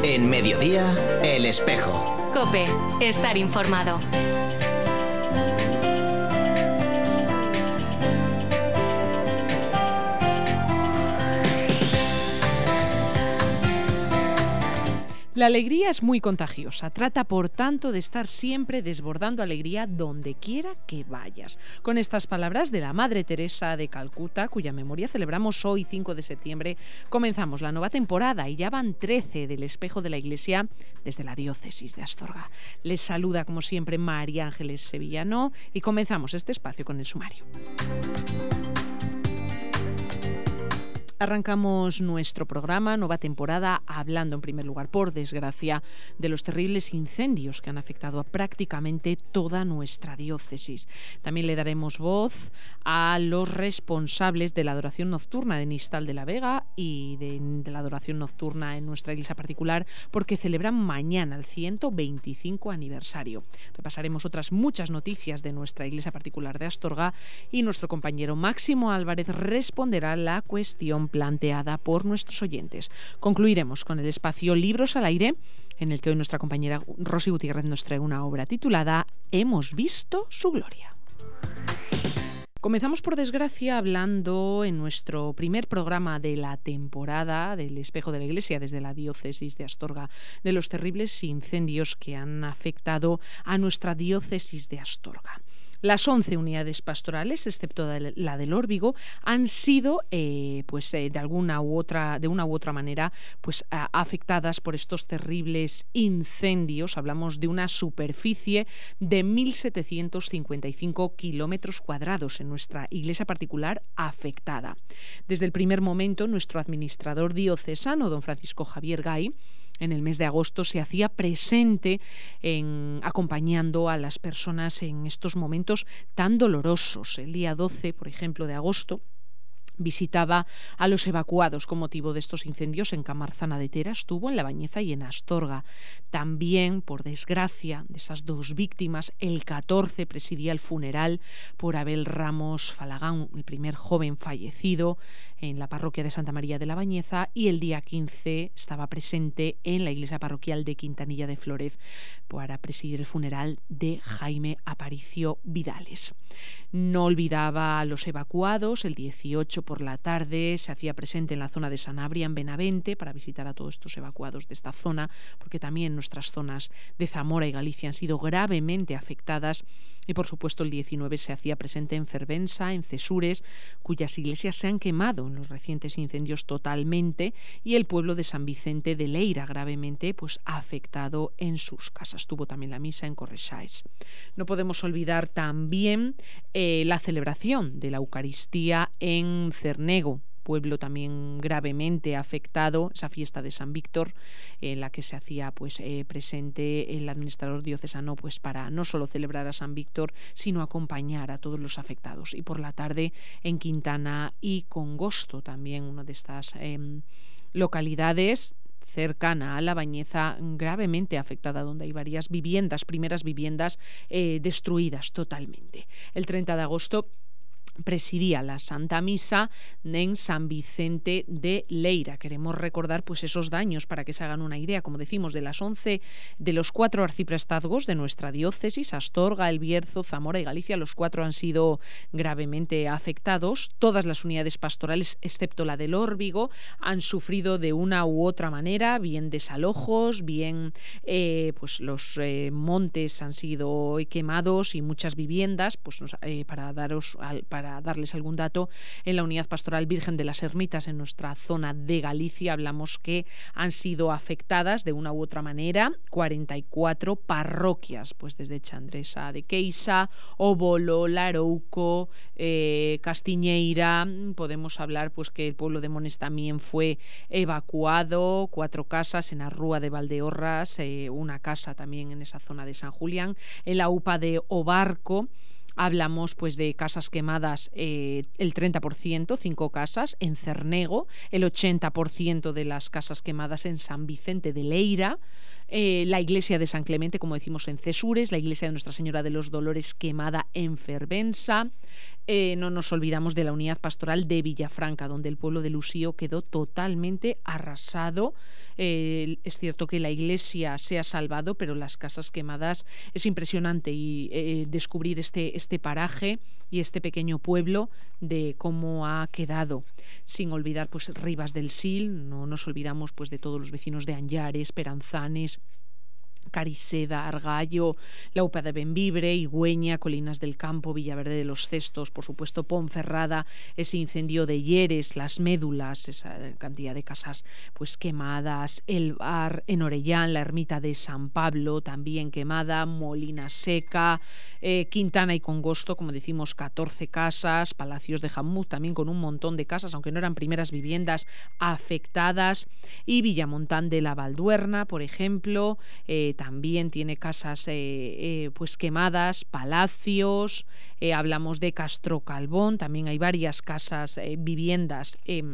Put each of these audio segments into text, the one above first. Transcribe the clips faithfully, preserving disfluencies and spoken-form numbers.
En Mediodía, El Espejo. COPE, estar informado. La alegría es muy contagiosa. Trata, por tanto, de estar siempre desbordando alegría donde quiera que vayas. Con estas palabras de la Madre Teresa de Calcuta, cuya memoria celebramos hoy, cinco de septiembre, comenzamos la nueva temporada y ya van trece del Espejo de la Iglesia desde la diócesis de Astorga. Les saluda, como siempre, María Ángeles Sevillano y comenzamos este espacio con el sumario. Arrancamos nuestro programa, nueva temporada, hablando en primer lugar, por desgracia, de los terribles incendios que han afectado a prácticamente toda nuestra diócesis. También le daremos voz a los responsables de la adoración nocturna de Nistal de la Vega y de, de la adoración nocturna en nuestra iglesia particular, porque celebran mañana el ciento veinticinco aniversario. Repasaremos otras muchas noticias de nuestra iglesia particular de Astorga y nuestro compañero Máximo Álvarez responderá la cuestión planteada por nuestros oyentes. Concluiremos con el espacio Libros al Aire, en el que hoy nuestra compañera Rosy Gutiérrez nos trae una obra titulada Hemos visto su gloria. Comenzamos, por desgracia, hablando en nuestro primer programa de la temporada del Espejo de la Iglesia desde la diócesis de Astorga, de los terribles incendios que han afectado a nuestra diócesis de Astorga. Las once unidades pastorales, excepto la del Órbigo, han sido, eh, pues, eh, de alguna u otra, de una u otra manera, pues, a, afectadas por estos terribles incendios. Hablamos de una superficie de mil setecientos cincuenta y cinco kilómetros cuadrados en nuestra iglesia particular afectada. Desde el primer momento, nuestro administrador diocesano, don Francisco Javier Gay, en el mes de agosto se hacía presente en, acompañando a las personas en estos momentos tan dolorosos. El día doce, por ejemplo, de agosto, visitaba a los evacuados con motivo de estos incendios en Camarzana de Tera, estuvo en La Bañeza y en Astorga. También, por desgracia, de esas dos víctimas, el catorce presidía el funeral por Abel Ramos Falagán, el primer joven fallecido en la parroquia de Santa María de La Bañeza, y el día quince estaba presente en la iglesia parroquial de Quintanilla de Flórez para presidir el funeral de Jaime Aparicio Vidales. No olvidaba a los evacuados. El dieciocho por la tarde se hacía presente en la zona de Sanabria, en Benavente, para visitar a todos estos evacuados de esta zona, porque también nuestras zonas de Zamora y Galicia han sido gravemente afectadas. Y por supuesto el diecinueve se hacía presente en Fervensa, en Cesures, cuyas iglesias se han quemado en los recientes incendios totalmente, y el pueblo de San Vicente de Leira gravemente pues afectado en sus casas. Tuvo también la misa en Correxáis. No podemos olvidar también eh, la celebración de la Eucaristía en Cernego, pueblo también gravemente afectado, esa fiesta de San Víctor, en la que se hacía pues eh, presente el administrador diocesano pues para no solo celebrar a San Víctor, sino acompañar a todos los afectados. Y por la tarde en Quintana y Congosto, también una de estas eh, localidades cercana a La Bañeza, gravemente afectada, donde hay varias viviendas, primeras viviendas eh, destruidas totalmente. El treinta de agosto presidía la Santa Misa en San Vicente de Leira. Queremos recordar pues esos daños para que se hagan una idea, como decimos, de las once, de los cuatro arciprestazgos de nuestra diócesis, Astorga, El Bierzo, Zamora y Galicia, los cuatro han sido gravemente afectados. Todas las unidades pastorales, excepto la del Órbigo, han sufrido de una u otra manera, bien desalojos, bien eh, pues los eh, montes han sido quemados y muchas viviendas, pues eh, para daros al, para Para darles algún dato, en la unidad pastoral Virgen de las Ermitas, en nuestra zona de Galicia, hablamos que han sido afectadas de una u otra manera cuarenta y cuatro parroquias, pues desde Chandresa de Queixa, Óbolo, Larouco, eh, Castiñeira. Podemos hablar pues que el pueblo de Mones también fue evacuado, cuatro casas en Arrúa de Valdeorras, eh, una casa también en esa zona de San Julián, en la UPA de Obarco. Hablamos pues de casas quemadas, eh, el treinta por ciento, cinco casas en Cernego, el ochenta por ciento de las casas quemadas en San Vicente de Leira, eh, la iglesia de San Clemente, como decimos, en Cesures, la iglesia de Nuestra Señora de los Dolores quemada en Fervensa. Eh, no nos olvidamos de la unidad pastoral de Villafranca, donde el pueblo de Lusío quedó totalmente arrasado. Eh, es cierto que la iglesia se ha salvado, pero las casas quemadas es impresionante y eh, descubrir este, este paraje y este pequeño pueblo de cómo ha quedado. Sin olvidar pues Rivas del Sil, no nos olvidamos pues de todos los vecinos de Anllares, Peranzanes, Cariseda, Argallo, la Upa de Bembibre, Higüeña, Colinas del Campo, Villaverde de los Cestos, por supuesto Ponferrada, ese incendio de Lleres, las Médulas, esa cantidad de casas pues quemadas, el Bar en Orellán, la ermita de San Pablo también quemada, Molina Seca, eh, Quintana y Congosto, como decimos, catorce casas, Palacios de Jamuz también con un montón de casas, aunque no eran primeras viviendas afectadas, y Villamontán de la Valduerna, por ejemplo, eh, también tiene casas eh, eh, pues quemadas, palacios, eh, hablamos de Castro Calbón, también hay varias casas, eh, viviendas eh,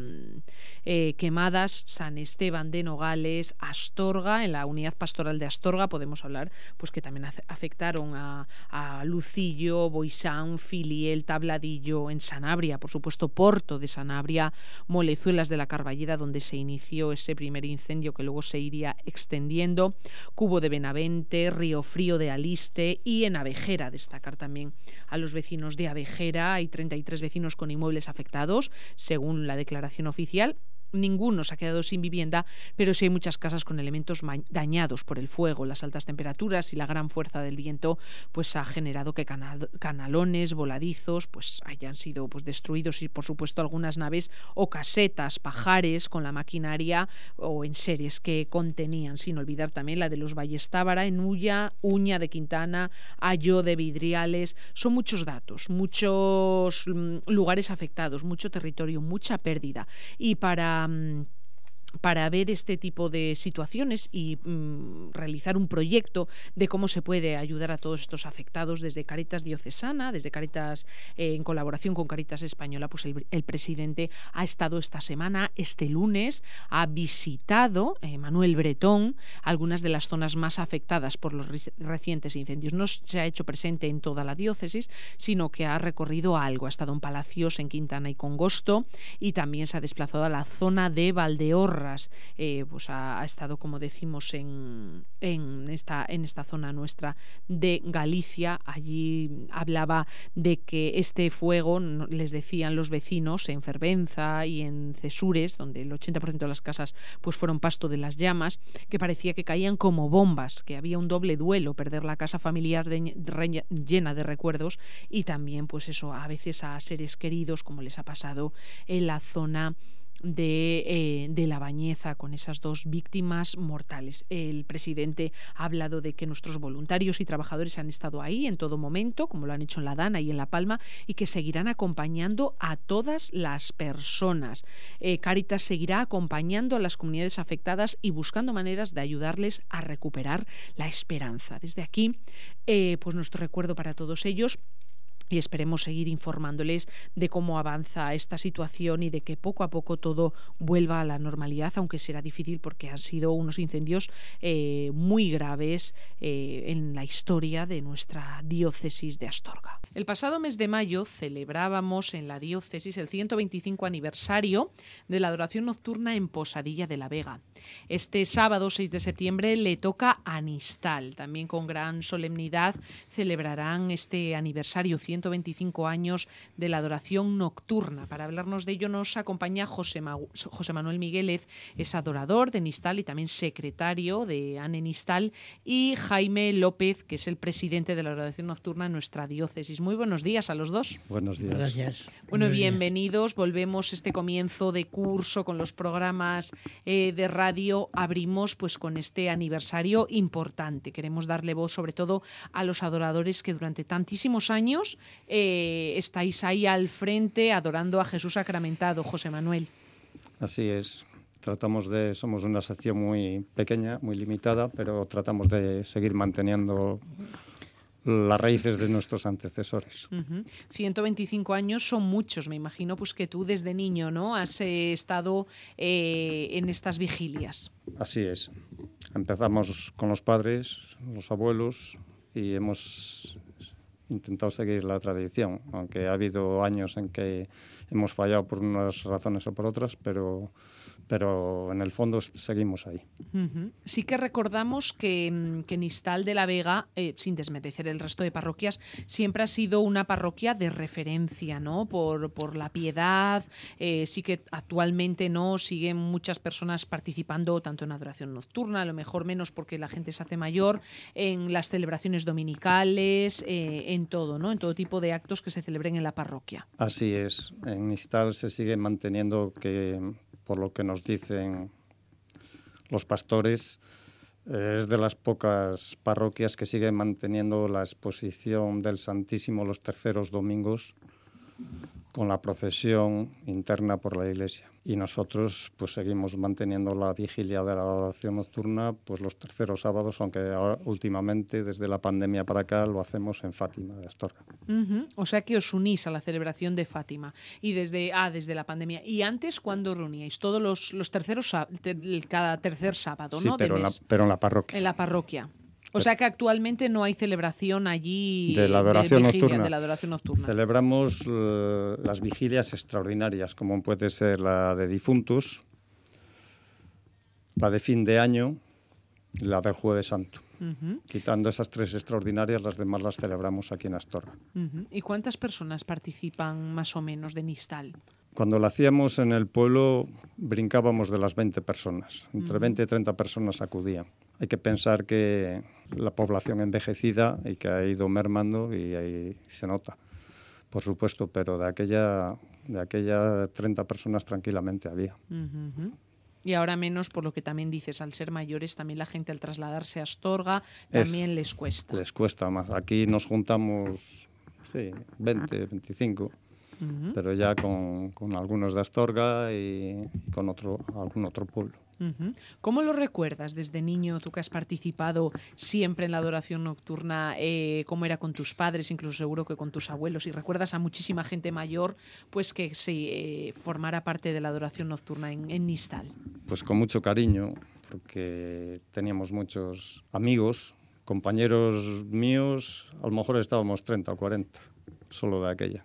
eh, quemadas, San Esteban de Nogales, Astorga, en la unidad pastoral de Astorga podemos hablar pues que también afectaron a, a Lucillo, Boixán, Filiel, Tabladillo, en Sanabria, por supuesto Porto de Sanabria, Molezuelas de la Carballeda, donde se inició ese primer incendio que luego se iría extendiendo, Cubo de Benavente, Río Frío de Aliste y en Abejera, destacar también a los vecinos de Abejera. Hay treinta y tres vecinos con inmuebles afectados, según la declaración oficial. Ninguno se ha quedado sin vivienda, pero sí hay muchas casas con elementos dañados por el fuego. Las altas temperaturas y la gran fuerza del viento pues ha generado que canal canalones, voladizos pues hayan sido pues destruidos, y por supuesto algunas naves o casetas, pajares con la maquinaria o enseres que contenían, sin olvidar también la de los Valles Tábara, en Ulla, Uña de Quintana, Ayo de Vidriales. Son muchos datos, muchos mm, lugares afectados, mucho territorio, mucha pérdida, y para para ver este tipo de situaciones y mm, realizar un proyecto de cómo se puede ayudar a todos estos afectados desde Cáritas Diocesana, desde Cáritas eh, en colaboración con Cáritas Española, pues el, el presidente ha estado esta semana, este lunes, ha visitado eh, Manuel Bretón algunas de las zonas más afectadas por los re- recientes incendios. No se ha hecho presente en toda la diócesis, sino que ha recorrido algo. Ha estado en Palacios, en Quintana y Congosto, y también se ha desplazado a la zona de Valdeorras. Eh, pues ha, ha estado, como decimos, en, en, esta, en esta zona nuestra de Galicia. Allí hablaba de que este fuego, les decían los vecinos, en Fervenza y en Cesures, donde el ochenta por ciento de las casas pues fueron pasto de las llamas, que parecía que caían como bombas, que había un doble duelo, perder la casa familiar de, de, llena de recuerdos, y también pues eso, a veces a seres queridos, como les ha pasado en la zona de, eh, de La Bañeza, con esas dos víctimas mortales. El presidente ha hablado de que nuestros voluntarios y trabajadores han estado ahí en todo momento, como lo han hecho en La Dana y en La Palma, y que seguirán acompañando a todas las personas. Eh, Cáritas seguirá acompañando a las comunidades afectadas y buscando maneras de ayudarles a recuperar la esperanza. Desde aquí, eh, pues nuestro recuerdo para todos ellos. Y esperemos seguir informándoles de cómo avanza esta situación y de que poco a poco todo vuelva a la normalidad, aunque será difícil porque han sido unos incendios eh, muy graves eh, en la historia de nuestra diócesis de Astorga. El pasado mes de mayo celebrábamos en la diócesis el ciento veinticinco aniversario de la adoración nocturna en Posadilla de la Vega. Este sábado seis de septiembre le toca a Nistal. También con gran solemnidad celebrarán este aniversario, ciento veinticinco años de la adoración nocturna. Para hablarnos de ello nos acompaña José, Ma- José Manuel Miguélez, es adorador de Nistal y también secretario de ANE Nistal, y Jaime López, que es el presidente de la adoración nocturna en nuestra diócesis. Muy buenos días a los dos. Buenos días. Gracias. Bueno, Buenos bienvenidos. Días. Volvemos este comienzo de curso con los programas eh, de radio. Abrimos pues con este aniversario importante. Queremos darle voz sobre todo a los adoradores que durante tantísimos años Eh, estáis ahí al frente adorando a Jesús sacramentado, José Manuel. Así es. Tratamos de, somos una sección muy pequeña, muy limitada, pero tratamos de seguir manteniendo las raíces de nuestros antecesores. Uh-huh. ciento veinticinco años son muchos, me imagino, pues que tú desde niño, ¿no?, has eh, estado eh, en estas vigilias. Así es. empezamos con los padres, los abuelos, y hemos intentado seguir la tradición, aunque ha habido años en que hemos fallado por unas razones o por otras, pero... pero en el fondo seguimos ahí. Uh-huh. Sí que recordamos que, que Nistal de la Vega, eh, sin desmerecer el resto de parroquias, siempre ha sido una parroquia de referencia, ¿no? Por, por la piedad, eh, sí que actualmente no siguen muchas personas participando tanto en adoración nocturna, a lo mejor menos porque la gente se hace mayor, en las celebraciones dominicales, eh, en todo, ¿no? En todo tipo de actos que se celebren en la parroquia. Así es. En Nistal se sigue manteniendo que, por lo que nos dicen los pastores, es de las pocas parroquias que siguen manteniendo la exposición del Santísimo los terceros domingos con la procesión interna por la iglesia. Y nosotros pues seguimos manteniendo la vigilia de la adoración nocturna pues los terceros sábados, aunque ahora, últimamente, desde la pandemia para acá, lo hacemos en Fátima de Astorga. Uh-huh. O sea que os unís a la celebración de Fátima. Y desde, ah, desde la pandemia. ¿Y antes cuándo reuníais? Todos los, los terceros, cada tercer sábado, sí, ¿no? pero, de en la, mes. pero en la parroquia. En la parroquia. O sea que actualmente no hay celebración allí de la adoración, de vigilia, nocturna. De la adoración nocturna. Celebramos uh, las vigilias extraordinarias, como puede ser la de difuntos, la de fin de año y la del Jueves Santo. Uh-huh. Quitando esas tres extraordinarias, las demás las celebramos aquí en Astorga. Uh-huh. ¿Y cuántas personas participan más o menos de Nistal? Cuando lo hacíamos en el pueblo, brincábamos de las veinte personas. Entre uh-huh. veinte y treinta personas acudían. Hay que pensar que la población envejecida y que ha ido mermando y ahí se nota, por supuesto, pero de aquella, de aquella treinta personas tranquilamente había. Uh-huh. Y ahora menos, por lo que también dices, al ser mayores, también la gente al trasladarse a Astorga también es, les cuesta. Les cuesta más. Aquí nos juntamos, sí, veinte, veinticinco. Uh-huh. Pero ya con, con algunos de Astorga y, y con otro, algún otro pueblo. Uh-huh. ¿Cómo lo recuerdas desde niño, tú que has participado siempre en la adoración nocturna, eh, cómo era con tus padres, incluso seguro que con tus abuelos, y recuerdas a muchísima gente mayor pues que sí, eh, formara parte de la adoración nocturna en, en Nistal? Pues con mucho cariño, porque teníamos muchos amigos, compañeros míos, a lo mejor estábamos treinta o cuarenta, solo de aquella.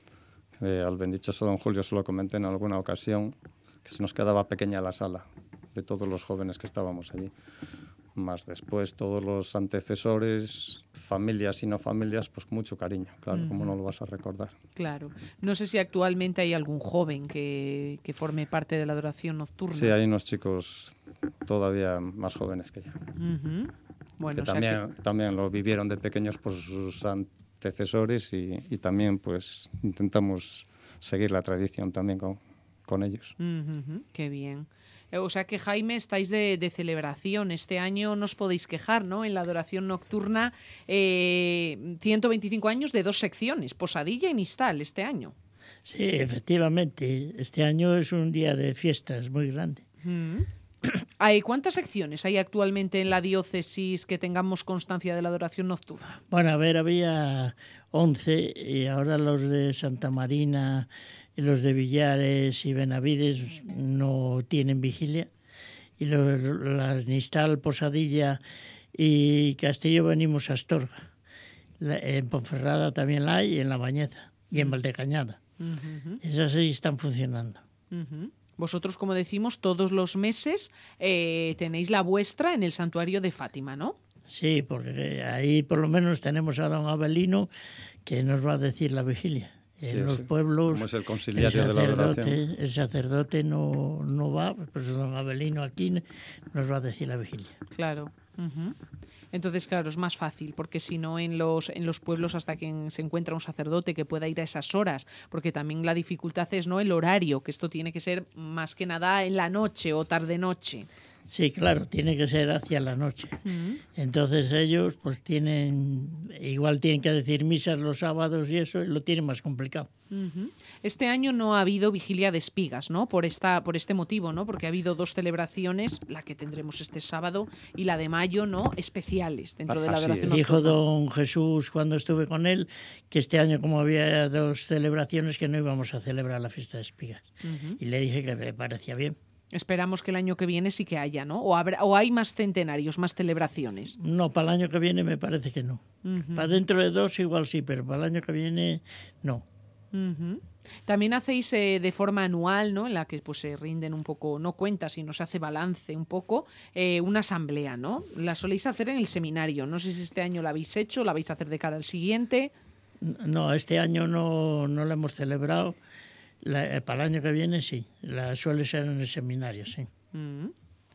Eh, al bendichoso don Julio se lo comenté en alguna ocasión, que se nos quedaba pequeña la sala de todos los jóvenes que estábamos allí. Más después todos los antecesores, familias y no familias, pues con mucho cariño, claro, uh-huh. ¿Cómo no lo vas a recordar? Claro. No sé si actualmente hay algún joven que, que forme parte de la adoración nocturna. Sí, hay unos chicos todavía más jóvenes que yo. Uh-huh. Bueno, que, o sea también, que también lo vivieron de pequeños por sus antecesores y, y también pues intentamos seguir la tradición también con, con ellos. Uh-huh. Qué bien. O sea que, Jaime, estáis de, de celebración. Este año no os podéis quejar, ¿no? En la adoración nocturna, eh, ciento veinticinco años de dos secciones, Posadilla y Nistal, este año. Sí, efectivamente. Este año es un día de fiestas muy grande. Uh-huh. ¿Hay cuántas secciones hay actualmente en la diócesis que tengamos constancia de la adoración nocturna? Bueno, a ver, había once y ahora los de Santa Marina y los de Villares y Benavides no tienen vigilia. Y los, las Nistal, Posadilla y Castillo venimos a Astorga. La, en Ponferrada también la hay, y en La Bañeza y en Valdecañada. Uh-huh. Esas sí están funcionando. Uh-huh. Vosotros, como decimos, todos los meses eh, tenéis la vuestra en el santuario de Fátima, ¿no? Sí, porque ahí por lo menos tenemos a don Abelino que nos va a decir la vigilia. En sí, los sí. pueblos, como es el conciliario el de la adoración. El sacerdote no, no va, pues don Abelino aquí nos va a decir la vigilia. Claro. Uh-huh. Entonces, claro, es más fácil, porque si no en los, en los pueblos hasta que se encuentra un sacerdote que pueda ir a esas horas, porque también la dificultad es no el horario, que esto tiene que ser más que nada en la noche o tarde-noche. Sí, claro, tiene que ser hacia la noche. Uh-huh. Entonces ellos pues tienen, igual tienen que decir misas los sábados y eso, y lo tienen más complicado. Uh-huh. Este año no ha habido vigilia de espigas, ¿no? Por esta, por este motivo, ¿no? Porque ha havido dos celebraciones, la que tendremos este sábado y la de mayo, ¿no? Especiales dentro de la adoración nocturna. Dijo don Jesús cuando estuve con él que este año, como había dos celebraciones, que no íbamos a celebrar la fiesta de espigas. Uh-huh. Y le dije que me parecía bien. Esperamos que el año que viene sí que haya, ¿no? O, habrá, o hay más centenarios, más celebraciones. No, para el año que viene me parece que no. Uh-huh. Para dentro de dos igual sí, pero para el año que viene no. Uh-huh. También hacéis eh, de forma anual, ¿no? En la que pues se rinden un poco, no cuentas, sino se hace balance un poco, eh, una asamblea, ¿no? La soléis hacer en el seminario. No sé si este año la habéis hecho, la vais a hacer de cara al siguiente. No, este año no, no la hemos celebrado. La, para el año que viene sí, la suele ser en el seminario, sí. Uh-huh.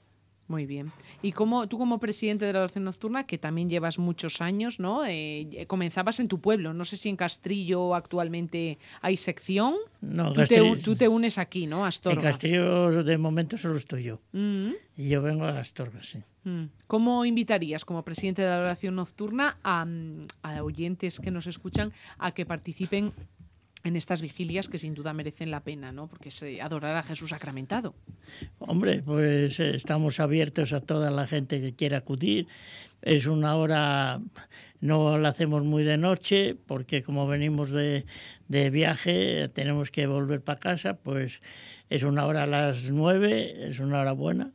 Muy bien. Y como tú como presidente de la adoración nocturna, que también llevas muchos años, ¿no? Eh, comenzabas en tu pueblo. No sé si en Castrillo actualmente hay sección. No, tú, Castrillo, te, tú te unes aquí, ¿no? A Astorga. En Castrillo de momento solo estoy yo. Mm. Y yo vengo a Astorga, sí. Mm. ¿Cómo invitarías como presidente de la adoración nocturna a, a oyentes que nos escuchan a que participen en estas vigilias que sin duda merecen la pena, ¿no? Porque es adorar a Jesús sacramentado. Hombre, pues eh, estamos abiertos a toda la gente que quiera acudir. Es una hora, no la hacemos muy de noche, porque como venimos de, de viaje, tenemos que volver para casa, pues es una hora a las nueve, es una hora buena.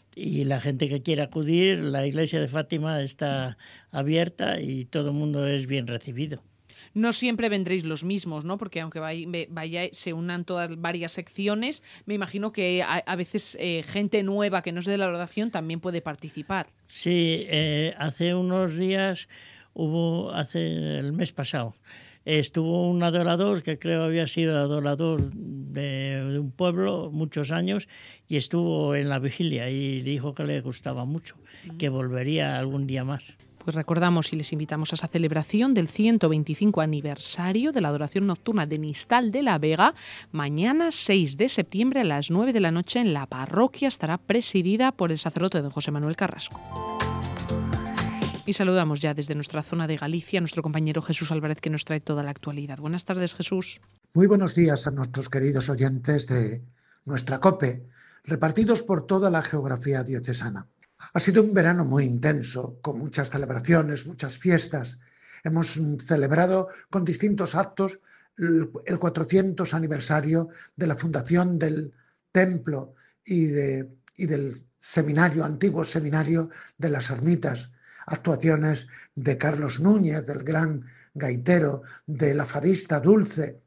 Y la gente que quiera acudir, la iglesia de Fátima está abierta y todo el mundo es bien recibido. No siempre vendréis los mismos, ¿no? Porque aunque vaya, vaya se unan todas varias secciones, me imagino que a, a veces eh, gente nueva que no es de la adoración también puede participar. Sí, eh, hace unos días hubo, hace el mes pasado, estuvo un adorador que creo había sido adorador de, de un pueblo muchos años y estuvo en la vigilia y dijo que le gustaba mucho, mm. que volvería algún día más. Pues recordamos y les invitamos a esa celebración del ciento veinticinco aniversario de la adoración nocturna de Nistal de la Vega. Mañana, seis de septiembre, a las nueve de la noche, en la parroquia. Estará presidida por el sacerdote don José Manuel Carrasco. Y saludamos ya desde nuestra zona de Galicia a nuestro compañero Jesús Álvarez, que nos trae toda la actualidad. Buenas tardes, Jesús. Muy buenos días a nuestros queridos oyentes de nuestra COPE, repartidos por toda la geografía diocesana. Ha sido un verano muy intenso, con muchas celebraciones, muchas fiestas. Hemos celebrado con distintos actos el cuatrocientos aniversario de la fundación del templo y, de, y del seminario, antiguo seminario de las ermitas. Actuaciones de Carlos Núñez, del gran gaitero, de la fadista Dulce.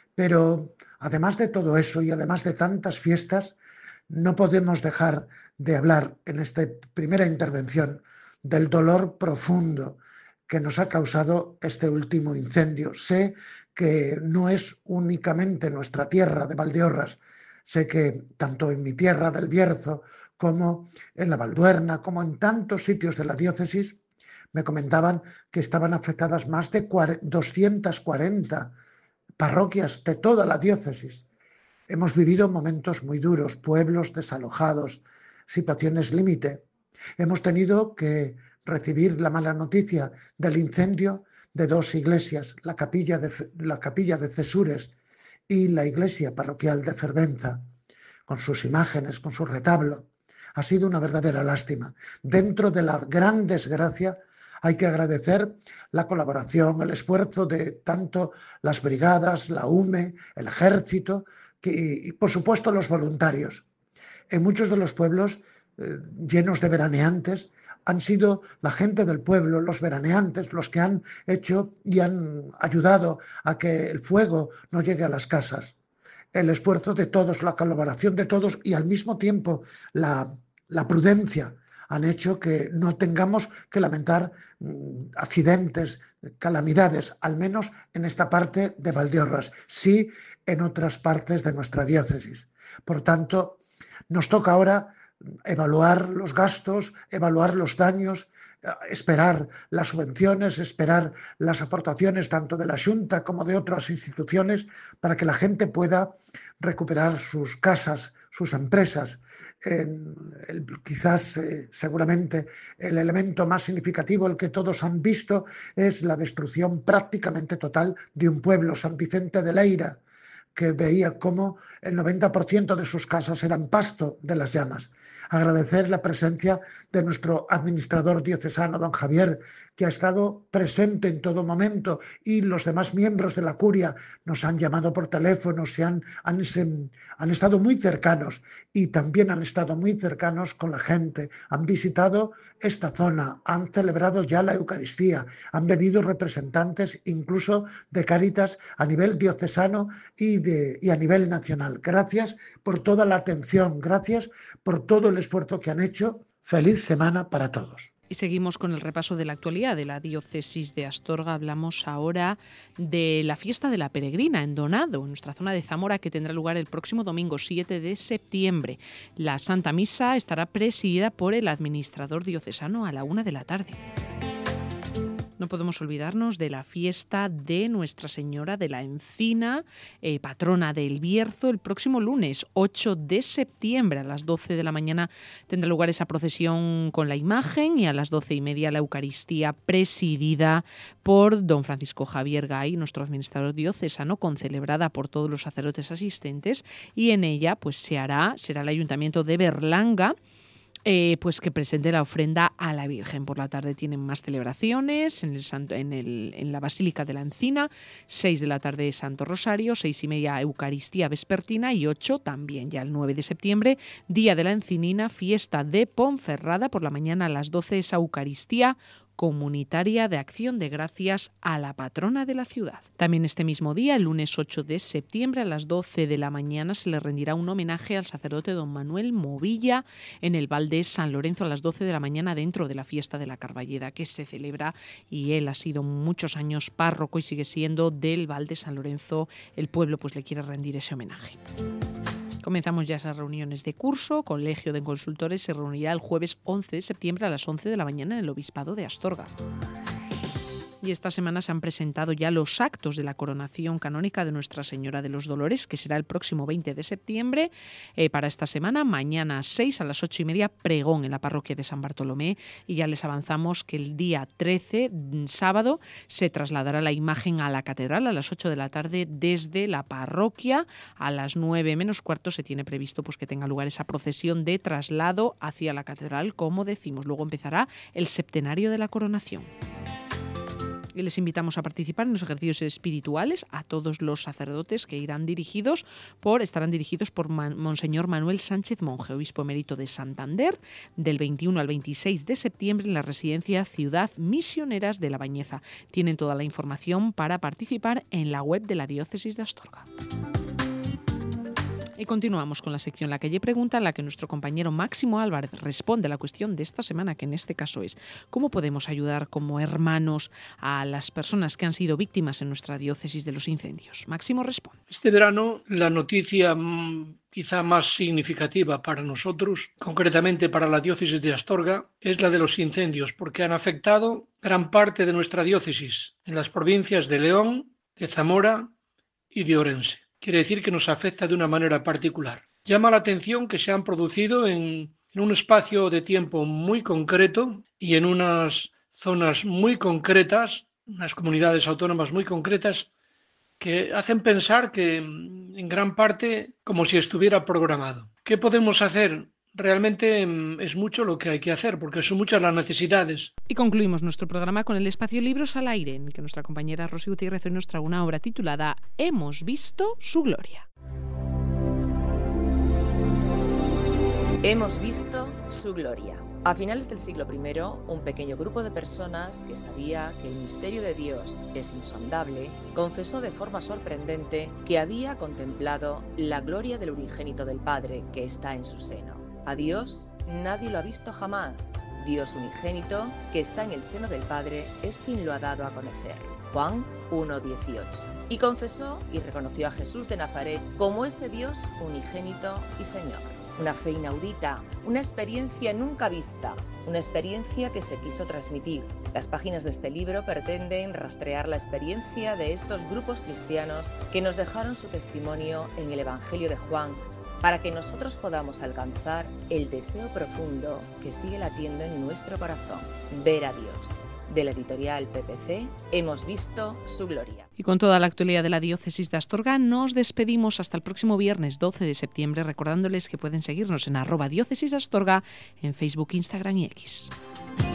Pero además de todo eso y además de tantas fiestas, no podemos dejar de hablar en esta primera intervención del dolor profundo que nos ha causado este último incendio. Sé que no es únicamente nuestra tierra de Valdeorras, sé que tanto en mi tierra del Bierzo como en la Valduerna, como en tantos sitios de la diócesis, me comentaban que estaban afectadas más de doscientas cuarenta parroquias de toda la diócesis. Hemos vivido momentos muy duros, pueblos desalojados, situaciones límite. Hemos tenido que recibir la mala noticia del incendio de dos iglesias, la capilla de, la capilla de Cesures y la iglesia parroquial de Fervenza, con sus imágenes, con su retablo. Ha sido una verdadera lástima. Dentro de la gran desgracia hay que agradecer la colaboración, el esfuerzo de tanto las brigadas, la U M E, el ejército, que, y por supuesto los voluntarios. En muchos de los pueblos eh, llenos de veraneantes han sido la gente del pueblo, los veraneantes, los que han hecho y han ayudado a que el fuego no llegue a las casas. El esfuerzo de todos, la colaboración de todos y al mismo tiempo la, la prudencia han hecho que no tengamos que lamentar mm, accidentes, calamidades, al menos en esta parte de Valdeorras, sí en otras partes de nuestra diócesis. Por tanto, nos toca ahora evaluar los gastos, evaluar los daños, esperar las subvenciones, esperar las aportaciones tanto de la Xunta como de otras instituciones para que la gente pueda recuperar sus casas, sus empresas. Eh, el, quizás, eh, seguramente, el elemento más significativo, el que todos han visto, es la destrucción prácticamente total de un pueblo, San Vicente de Leira, que veía cómo el noventa por ciento de sus casas eran pasto de las llamas. Agradecer la presencia de nuestro administrador diocesano, don Javier, que ha estado presente en todo momento, y los demás miembros de la curia nos han llamado por teléfono, se han, han, se, han estado muy cercanos, y también han estado muy cercanos con la gente, han visitado esta zona, han celebrado ya la Eucaristía, han venido representantes incluso de Cáritas a nivel diocesano y, de, y a nivel nacional. Gracias por toda la atención, gracias por todo el esfuerzo que han hecho. Feliz semana para todos. Y seguimos con el repaso de la actualidad de la diócesis de Astorga. Hablamos ahora de la fiesta de la peregrina en Donado, en nuestra zona de Zamora, que tendrá lugar el próximo domingo siete de septiembre. La Santa Misa estará presidida por el administrador diocesano a la una de la tarde. No podemos olvidarnos de la fiesta de Nuestra Señora de la Encina, eh, patrona del Bierzo, el próximo lunes ocho de septiembre a las doce de la mañana tendrá lugar esa procesión con la imagen, y a las doce y media la Eucaristía presidida por don Francisco Javier Gay, nuestro administrador diocesano, concelebrada por todos los sacerdotes asistentes, y en ella pues se hará, será el Ayuntamiento de Berlanga, Eh, pues que presente la ofrenda a la Virgen. Por la tarde tienen más celebraciones en, el Santo, en, el, en la Basílica de la Encina, seis de la tarde Santo Rosario, seis y media Eucaristía vespertina, y ocho también ya el nueve de septiembre, Día de la Encinina, fiesta de Ponferrada. Por la mañana a las doce esa Eucaristía comunitaria de acción de gracias a la patrona de la ciudad. También este mismo día, el lunes ocho de septiembre, a las doce de la mañana, se le rendirá un homenaje al sacerdote don Manuel Movilla en el Val de San Lorenzo a las doce de la mañana, dentro de la fiesta de la Carballeda que se celebra, y él ha sido muchos años párroco y sigue siendo del Val de San Lorenzo. El pueblo pues le quiere rendir ese homenaje. Comenzamos ya esas reuniones de curso. Colegio de Consultores se reunirá el jueves once de septiembre a las once de la mañana en el Obispado de Astorga. Y esta semana se han presentado ya los actos de la coronación canónica de Nuestra Señora de los Dolores, que será el próximo veinte de septiembre. Eh, para esta semana, mañana a seis, a las ocho y media, pregón en la parroquia de San Bartolomé. Y ya les avanzamos que el día trece, sábado, se trasladará la imagen a la catedral a las ocho de la tarde desde la parroquia. A las nueve menos cuarto se tiene previsto pues, que tenga lugar esa procesión de traslado hacia la catedral, como decimos. Luego empezará el septenario de la coronación. Y les invitamos a participar en los ejercicios espirituales a todos los sacerdotes que irán dirigidos por, estarán dirigidos por Man, Monseñor Manuel Sánchez Monje, obispo emérito de Santander, del veintiuno al veintiséis de septiembre en la residencia Ciudad Misioneras de La Bañeza. Tienen toda la información para participar en la web de la Diócesis de Astorga. Y continuamos con la sección La Calle Pregunta, en la que nuestro compañero Máximo Álvarez responde a la cuestión de esta semana, que en este caso es: ¿cómo podemos ayudar como hermanos a las personas que han sido víctimas en nuestra diócesis de los incendios? Máximo responde. Este verano la noticia quizá más significativa para nosotros, concretamente para la diócesis de Astorga, es la de los incendios, porque han afectado gran parte de nuestra diócesis en las provincias de León, de Zamora y de Orense. Quiere decir que nos afecta de una manera particular. Llama la atención que se han producido en, en un espacio de tiempo muy concreto y en unas zonas muy concretas, unas comunidades autónomas muy concretas, que hacen pensar que en gran parte como si estuviera programado. ¿Qué podemos hacer? Realmente es mucho lo que hay que hacer, porque son muchas las necesidades. Y concluimos nuestro programa con el espacio Libros al Aire, en que nuestra compañera Rosy Gutiérrez hoy nos trae una obra titulada Hemos visto su gloria. Hemos visto su gloria. A finales del siglo primero, un pequeño grupo de personas que sabía que el misterio de Dios es insondable, confesó de forma sorprendente que había contemplado la gloria del unigénito del Padre que está en su seno. A Dios nadie lo ha visto jamás. Dios unigénito, que está en el seno del Padre, es quien lo ha dado a conocer. Juan uno dieciocho. Y confesó y reconoció a Jesús de Nazaret como ese Dios unigénito y Señor. Una fe inaudita, una experiencia nunca vista, una experiencia que se quiso transmitir. Las páginas de este libro pretenden rastrear la experiencia de estos grupos cristianos que nos dejaron su testimonio en el Evangelio de Juan, para que nosotros podamos alcanzar el deseo profundo que sigue latiendo en nuestro corazón: ver a Dios. de la editorial P P C, hemos visto su gloria. Y con toda la actualidad de la diócesis de Astorga nos despedimos hasta el próximo viernes doce de septiembre, recordándoles que pueden seguirnos en arroba diócesis de Astorga en Facebook, Instagram y X.